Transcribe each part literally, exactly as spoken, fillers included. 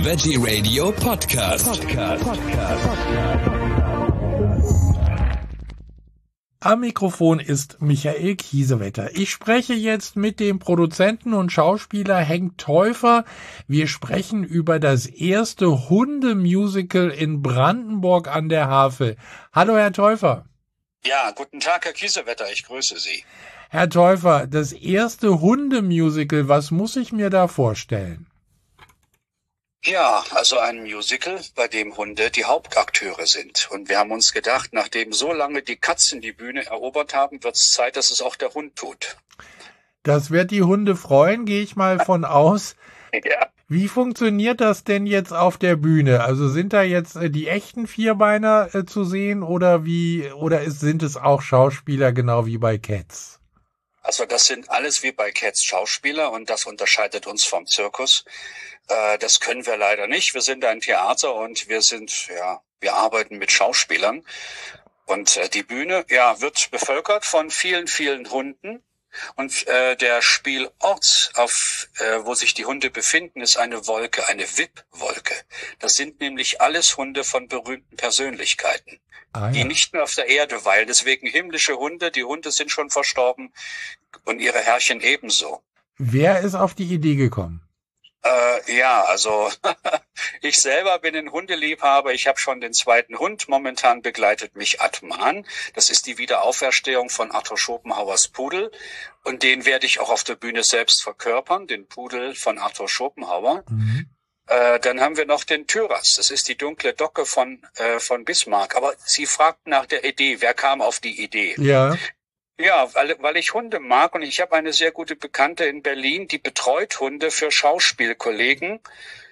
Veggie Radio Podcast. Podcast. Podcast. Am Mikrofon ist Michael Kiesewetter. Ich spreche jetzt mit dem Produzenten und Schauspieler Henk Teufer. Wir sprechen über das erste Hundemusical in Brandenburg an der Havel. Hallo, Herr Teufer. Ja, guten Tag, Herr Kiesewetter. Ich grüße Sie. Herr Teufer, das erste Hundemusical, was muss ich mir da vorstellen? Ja, also ein Musical, bei dem Hunde die Hauptakteure sind. Und wir haben uns gedacht, nachdem so lange die Katzen die Bühne erobert haben, wird es Zeit, dass es auch der Hund tut. Das wird die Hunde freuen, gehe ich mal von aus. Ja. Wie funktioniert das denn jetzt auf der Bühne? Also sind da jetzt äh, die echten Vierbeiner äh, zu sehen oder wie, oder ist, sind es auch Schauspieler genau wie bei Cats? Also das sind alles wie bei Cats Schauspieler und das unterscheidet uns vom Zirkus. Äh, das können wir leider nicht. Wir sind ein Theater und wir sind, ja, wir arbeiten mit Schauspielern. Und äh, die Bühne, ja, wird bevölkert von vielen, vielen Hunden. Und äh, der Spielort, auf äh, wo sich die Hunde befinden, ist eine Wolke, eine V I P-Wolke. Das sind nämlich alles Hunde von berühmten Persönlichkeiten, ah, ja. die nicht mehr auf der Erde weilen. Deswegen himmlische Hunde, die Hunde sind schon verstorben und ihre Herrchen ebenso. Wer ist auf die Idee gekommen? Äh, ja, also ich selber bin ein Hundeliebhaber. Ich habe schon den zweiten Hund. Momentan begleitet mich Atman. Das ist die Wiederauferstehung von Arthur Schopenhauers Pudel. Und den werde ich auch auf der Bühne selbst verkörpern, den Pudel von Arthur Schopenhauer. Mhm. Äh, dann haben wir noch den Tyras. Das ist die dunkle Docke von, äh, von Bismarck. Aber Sie fragten nach der Idee. Wer kam auf die Idee? Ja. Ja, weil, weil ich Hunde mag und ich habe eine sehr gute Bekannte in Berlin, die betreut Hunde für Schauspielkollegen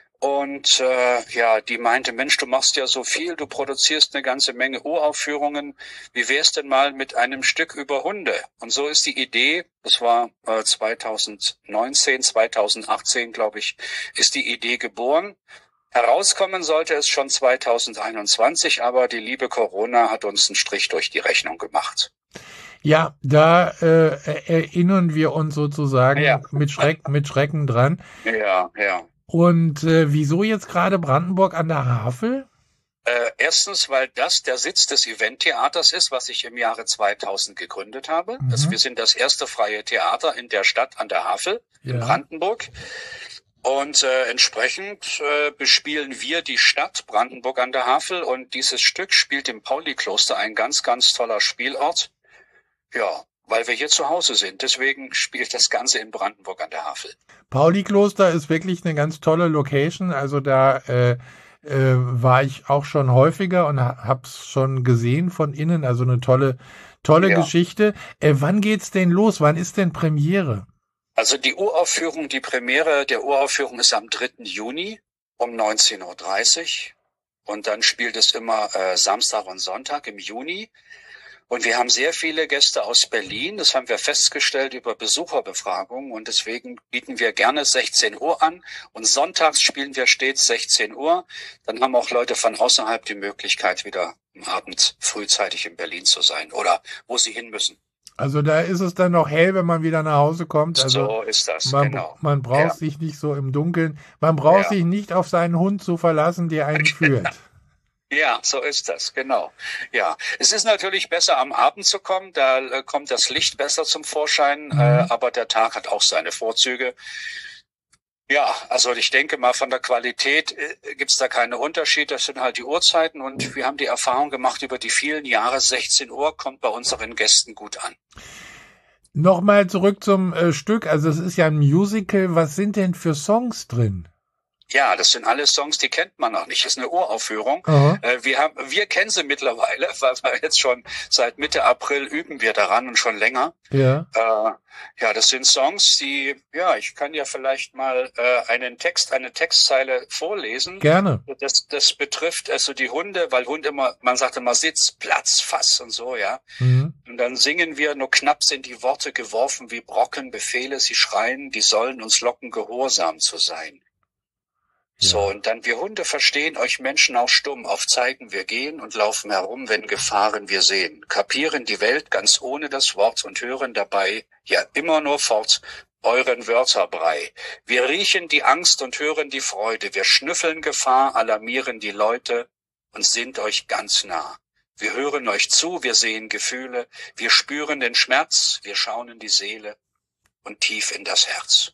und äh, ja, die meinte, Mensch, du machst ja so viel, du produzierst eine ganze Menge Uraufführungen, wie wär's denn mal mit einem Stück über Hunde? Und so ist die Idee, das war äh, zweitausendneunzehn, zweitausendachtzehn, glaube ich, ist die Idee geboren. Herauskommen sollte es schon zweitausendeinundzwanzig, aber die liebe Corona hat uns einen Strich durch die Rechnung gemacht. Ja, da äh, erinnern wir uns sozusagen ja. mit Schreck, mit Schrecken dran. Ja, ja. Und äh, wieso jetzt gerade Brandenburg an der Havel? Äh, erstens, weil das der Sitz des Eventtheaters ist, was ich im Jahre zweitausend gegründet habe. Mhm. Also wir sind das erste freie Theater in der Stadt an der Havel ja. in Brandenburg. Und äh, entsprechend äh, bespielen wir die Stadt Brandenburg an der Havel. Und dieses Stück spielt im Pauli-Kloster, ein ganz, ganz toller Spielort. Ja, weil wir hier zu Hause sind. Deswegen spielt das Ganze in Brandenburg an der Havel. Pauli-Kloster ist wirklich eine ganz tolle Location. Also da äh, äh, war ich auch schon häufiger und ha- hab's schon gesehen von innen. Also eine tolle, tolle ja. Geschichte. Äh, wann geht's denn los? Wann ist denn Premiere? Also die Uraufführung, die Premiere der Uraufführung ist am dritten Juni um neunzehn Uhr dreißig. Und dann spielt es immer äh, Samstag und Sonntag im Juni. Und wir haben sehr viele Gäste aus Berlin, das haben wir festgestellt über Besucherbefragungen und deswegen bieten wir gerne sechzehn Uhr an und sonntags spielen wir stets sechzehn Uhr. Dann haben auch Leute von außerhalb die Möglichkeit, wieder am Abend frühzeitig in Berlin zu sein oder wo sie hin müssen. Also da ist es dann noch hell, wenn man wieder nach Hause kommt. Also so ist das, man, genau. Man braucht ja. sich nicht so im Dunkeln, man braucht ja. sich nicht auf seinen Hund zu verlassen, der einen führt. Ja, so ist das, genau. Ja, es ist natürlich besser, am Abend zu kommen, da äh, kommt das Licht besser zum Vorschein, mhm. äh, aber der Tag hat auch seine Vorzüge. Ja, also ich denke mal, von der Qualität äh, gibt's da keine Unterschied, das sind halt die Uhrzeiten und wir haben die Erfahrung gemacht über die vielen Jahre, sechzehn Uhr kommt bei unseren Gästen gut an. Nochmal zurück zum äh, Stück, also es ist ja ein Musical, was sind denn für Songs drin? Ja, das sind alle Songs, die kennt man noch nicht. Das ist eine Uraufführung. Äh, wir haben, wir kennen sie mittlerweile, weil wir jetzt schon seit Mitte April üben wir daran und schon länger. Ja. Äh, ja, das sind Songs, die, ja, ich kann ja vielleicht mal äh, einen Text, eine Textzeile vorlesen. Gerne. Das, das betrifft also die Hunde, weil Hund immer, man sagt immer Sitz, Platz, Fass und so, ja. Mhm. Und dann singen wir, nur knapp sind die Worte geworfen wie Brocken, Befehle, sie schreien, die sollen uns locken, gehorsam zu sein. Ja. So, und dann, wir Hunde verstehen euch Menschen auch stumm, auf Zeigen wir gehen und laufen herum, wenn Gefahren wir sehen, kapieren die Welt ganz ohne das Wort und hören dabei ja immer nur fort, euren Wörterbrei. Wir riechen die Angst und hören die Freude. Wir schnüffeln Gefahr, alarmieren die Leute und sind euch ganz nah. Wir hören euch zu, wir sehen Gefühle, wir spüren den Schmerz, wir schauen in die Seele und tief in das Herz.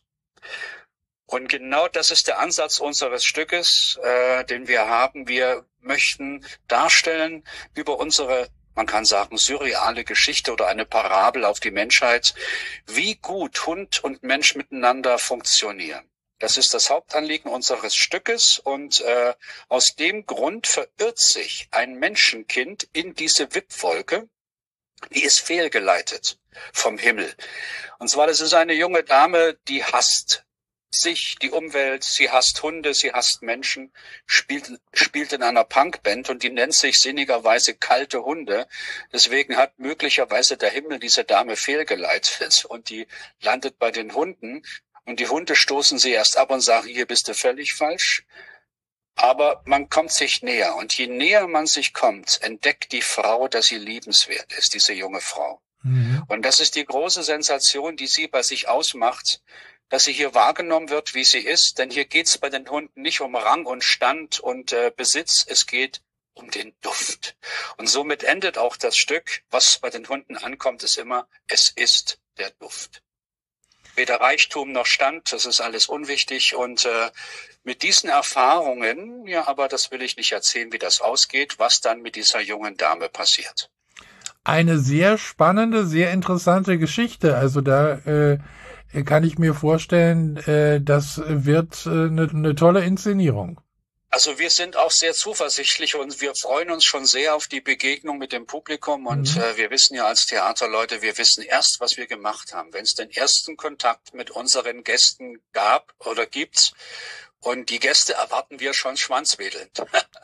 Und genau das ist der Ansatz unseres Stückes, äh, den wir haben. Wir möchten darstellen über unsere, man kann sagen, surreale Geschichte oder eine Parabel auf die Menschheit, wie gut Hund und Mensch miteinander funktionieren. Das ist das Hauptanliegen unseres Stückes und äh, aus dem Grund verirrt sich ein Menschenkind in diese Wippwolke, die ist fehlgeleitet vom Himmel. Und zwar, das ist eine junge Dame, die hasst sich, die Umwelt, sie hasst Hunde, sie hasst Menschen, spielt, spielt in einer Punkband und die nennt sich sinnigerweise Kalte Hunde. Deswegen hat möglicherweise der Himmel diese Dame fehlgeleitet und die landet bei den Hunden. Und die Hunde stoßen sie erst ab und sagen, hier bist du völlig falsch. Aber man kommt sich näher. Und je näher man sich kommt, entdeckt die Frau, dass sie liebenswert ist, diese junge Frau. Mhm. Und das ist die große Sensation, die sie bei sich ausmacht, dass sie hier wahrgenommen wird, wie sie ist. Denn hier geht es bei den Hunden nicht um Rang und Stand und äh, Besitz. Es geht um den Duft. Und somit endet auch das Stück. Was bei den Hunden ankommt, ist immer, es ist der Duft. Weder Reichtum noch Stand, das ist alles unwichtig. Und äh, mit diesen Erfahrungen, ja, aber das will ich nicht erzählen, wie das ausgeht, was dann mit dieser jungen Dame passiert. Eine sehr spannende, sehr interessante Geschichte. Also da äh, kann ich mir vorstellen, äh, das wird eine äh, ne tolle Inszenierung. Also wir sind auch sehr zuversichtlich und wir freuen uns schon sehr auf die Begegnung mit dem Publikum. Und mhm. äh, wir wissen ja als Theaterleute, wir wissen erst, was wir gemacht haben. Wenn es den ersten Kontakt mit unseren Gästen gab oder gibt, und die Gäste erwarten wir schon schwanzwedelnd.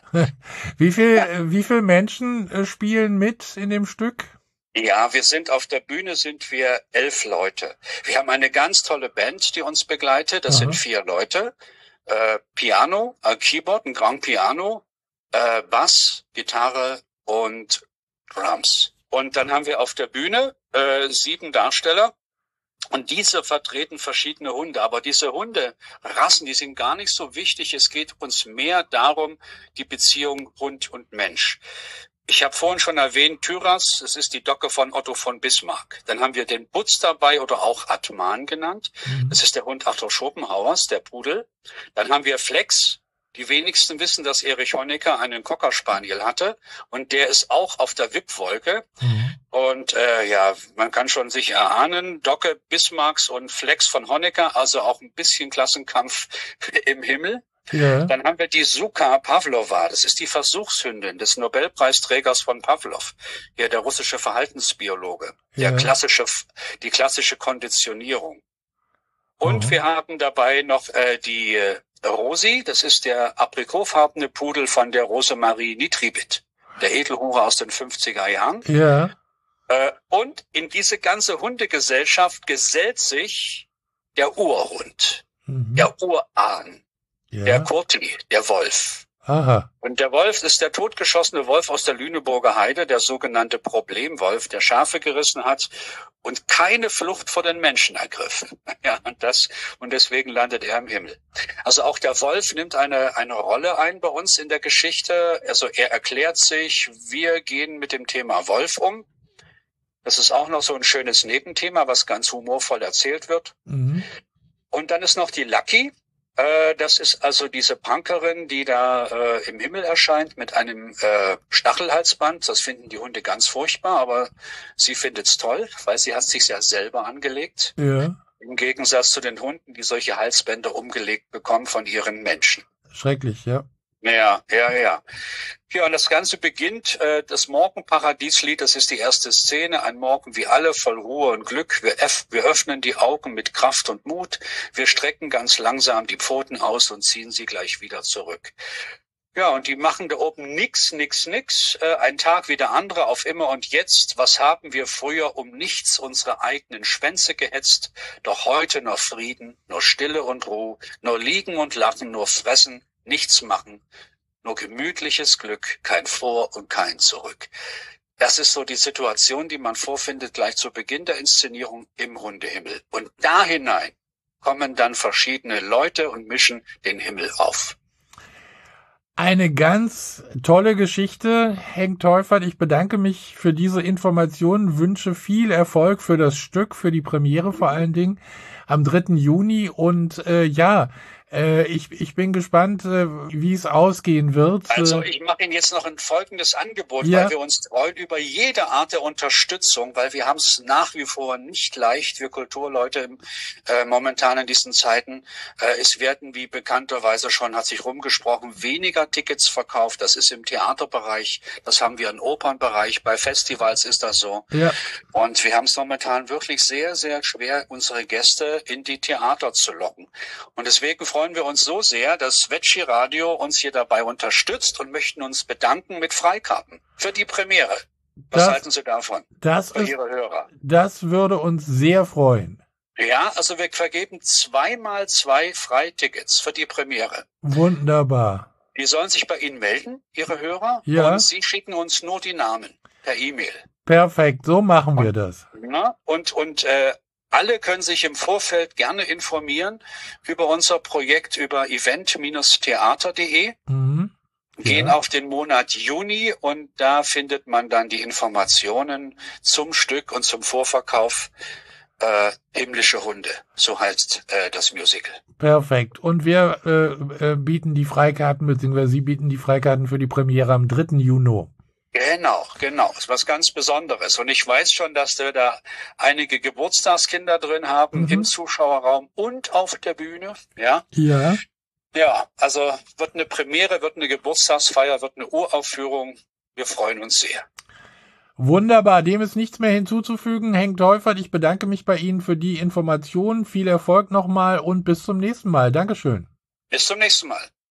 Wie viel, wie viel Menschen spielen mit in dem Stück? Ja, wir sind auf der Bühne, sind wir elf Leute. Wir haben eine ganz tolle Band, die uns begleitet. Das Aha. sind vier Leute. Äh, Piano, äh, Keyboard, ein Grand Piano, äh, Bass, Gitarre und Drums. Und dann haben wir auf der Bühne äh, sieben Darsteller und diese vertreten verschiedene Hunde. Aber diese Hunderassen, die sind gar nicht so wichtig. Es geht uns mehr darum, die Beziehung Hund und Mensch. Ich habe vorhin schon erwähnt, Tyras, das ist die Docke von Otto von Bismarck. Dann haben wir den Butz dabei oder auch Atman genannt. Mhm. Das ist der Hund Arthur Schopenhauers, der Pudel. Dann haben wir Flex. Die wenigsten wissen, dass Erich Honecker einen Cocker Spaniel hatte. Und der ist auch auf der Wippwolke. Mhm. Und äh, ja, man kann schon sich erahnen, Docke Bismarcks und Flex von Honecker, also auch ein bisschen Klassenkampf im Himmel. Ja. Dann haben wir die Suka Pavlova, das ist die Versuchshündin des Nobelpreisträgers von Pavlov, ja, der russische Verhaltensbiologe, ja. der klassische, die klassische Konditionierung. Und oh. wir haben dabei noch äh, die äh, Rosi, das ist der aprikotfarbene Pudel von der Rosemarie Nitribit, der Edelhure aus den fünfziger Jahren. Ja. Äh, und in diese ganze Hundegesellschaft gesellt sich der Urhund, mhm. der Urahn. Ja. Der Kurti, der Wolf. Aha. Und der Wolf ist der totgeschossene Wolf aus der Lüneburger Heide, der sogenannte Problemwolf, der Schafe gerissen hat und keine Flucht vor den Menschen ergriff. Ja, und das, und deswegen landet er im Himmel. Also auch der Wolf nimmt eine, eine Rolle ein bei uns in der Geschichte. Also er erklärt sich, wir gehen mit dem Thema Wolf um. Das ist auch noch so ein schönes Nebenthema, was ganz humorvoll erzählt wird. Mhm. Und dann ist noch die Lucky. Das ist also diese Punkerin, die da äh, im Himmel erscheint mit einem äh, Stachelhalsband. Das finden die Hunde ganz furchtbar, aber sie findet's toll, weil sie hat sich's ja selber angelegt. Ja. Im Gegensatz zu den Hunden, die solche Halsbänder umgelegt bekommen von ihren Menschen. Schrecklich, ja. Ja, ja, ja. Ja, und das Ganze beginnt, äh, das Morgenparadieslied, das ist die erste Szene, ein Morgen wie alle, voll Ruhe und Glück. Wir, öff- wir öffnen die Augen mit Kraft und Mut. Wir strecken ganz langsam die Pfoten aus und ziehen sie gleich wieder zurück. Ja, und die machen da oben nix, nix, nix. Äh, ein Tag wie der andere auf immer und jetzt. Was haben wir früher um nichts unsere eigenen Schwänze gehetzt? Doch heute nur Frieden, nur Stille und Ruhe, nur liegen und lachen, nur fressen, nichts machen. Nur gemütliches Glück, kein Vor und kein Zurück. Das ist so die Situation, die man vorfindet gleich zu Beginn der Inszenierung im Hundehimmel. Und da hinein kommen dann verschiedene Leute und mischen den Himmel auf. Eine ganz tolle Geschichte, Henk Teufert. Ich bedanke mich für diese Informationen, wünsche viel Erfolg für das Stück, für die Premiere vor allen Dingen am dritten Juni. Und äh, ja, äh, ich, ich bin gespannt, äh, wie es ausgehen wird. Also ich mache Ihnen jetzt noch ein folgendes Angebot, ja. weil wir uns freuen über jede Art der Unterstützung, weil wir haben es nach wie vor nicht leicht, wir Kulturleute äh, momentan in diesen Zeiten. Äh, es werden, wie bekannterweise schon hat sich rumgesprochen, weniger Tickets verkauft. Das ist im Theaterbereich, das haben wir im Opernbereich, bei Festivals ist das so. Ja. Und wir haben es momentan wirklich sehr, sehr schwer, unsere Gäste in die Theater zu locken. Und deswegen freuen wir uns so sehr, dass Veggie Radio uns hier dabei unterstützt und möchten uns bedanken mit Freikarten für die Premiere. Was das, halten Sie davon? Das für ist, Ihre Hörer? Das würde uns sehr freuen. Ja, also wir vergeben zweimal zwei Freitickets für die Premiere. Wunderbar. Die sollen sich bei Ihnen melden, Ihre Hörer, ja. und Sie schicken uns nur die Namen per E-Mail. Perfekt, so machen wir und, das. Na, und und äh, alle können sich im Vorfeld gerne informieren über unser Projekt über event Bindestrich theater punkt de. Mhm. Gehen ja. auf den Monat Juni und da findet man dann die Informationen zum Stück und zum Vorverkauf. Äh, himmlische Hunde, so heißt äh, das Musical. Perfekt. Und wir äh, äh, bieten die Freikarten, beziehungsweise Sie bieten die Freikarten für die Premiere am dritten Juni. Genau, genau. Das ist was ganz Besonderes. Und ich weiß schon, dass wir da einige Geburtstagskinder drin haben, mhm. im Zuschauerraum und auf der Bühne. Ja. Ja. Ja, also wird eine Premiere, wird eine Geburtstagsfeier, wird eine Uraufführung. Wir freuen uns sehr. Wunderbar, dem ist nichts mehr hinzuzufügen. Henk Teufert, ich bedanke mich bei Ihnen für die Informationen. Viel Erfolg nochmal und bis zum nächsten Mal. Dankeschön. Bis zum nächsten Mal.